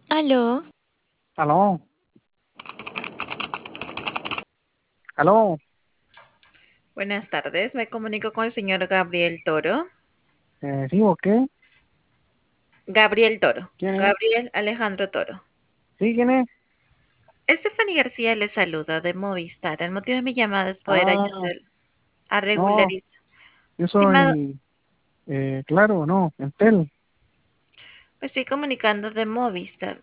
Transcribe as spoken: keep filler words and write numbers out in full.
Aló, Aló, aló, buenas tardes. Me comunico con el señor Gabriel Toro. eh, ¿sí o qué? Gabriel Toro. ¿Quién es? Gabriel Alejandro Toro. ¿Sí, quién es? Stephanie García le saluda de Movistar. El motivo de mi llamada es poder Ah, ayudar a no, regularizar. yo Estimado, soy, eh, claro, no, Entel. me estoy comunicando de Movistar.